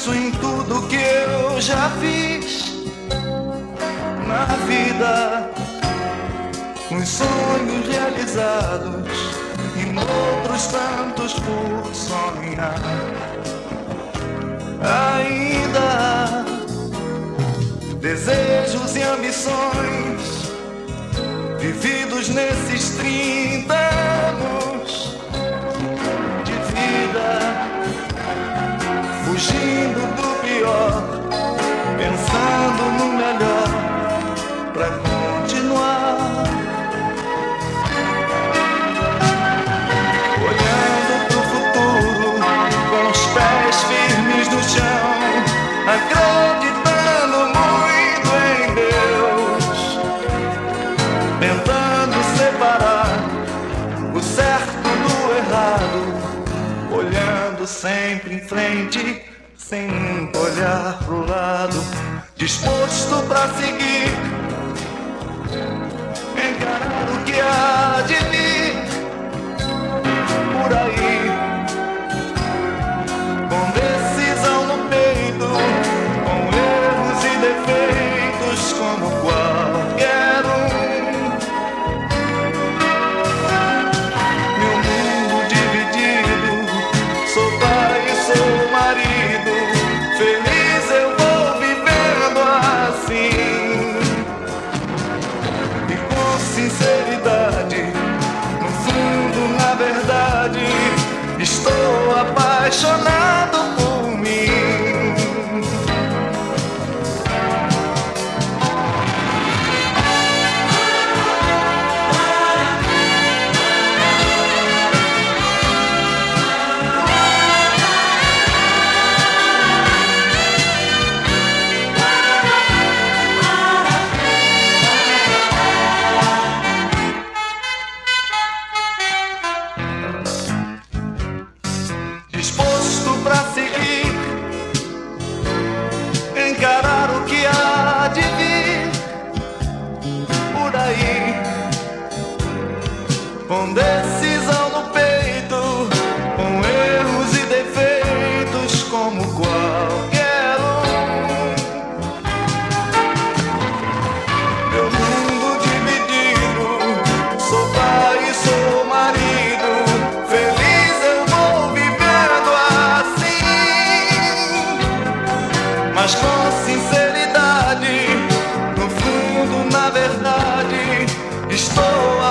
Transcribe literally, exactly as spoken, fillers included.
penso em tudo que eu já fiz na vida, uns sonhos realizados e outros tantos por sonhar. Ainda desejos e ambições vividos nesses trinta anos de vida, fugindo do pior, pensando no melhor pra continuar, olhando pro futuro com os pés firmes no chão, acreditando muito em Deus, tentando separar o certo do errado, olhando sempre em frente, sem nunca olhar pro lado, disposto pra seguir, encarar o que há de vir por aí, com decisão no peito, com erros e defeitos como qualquer um. Meu mundo dividido, sou pai e sou marido, feliz eu vou vivendo assim, e com sinceridade, no fundo, na verdade, estou apaixonado por mim. Disposto pra seguir, encarar o que há de vir por aí, com decisão no peito, com erros e defeitos como qualquer um. Meu mundo dividido, sou pai e sou marido, feliz eu vou vivendo assim, mas com sinceridade, no fundo, na verdade, estou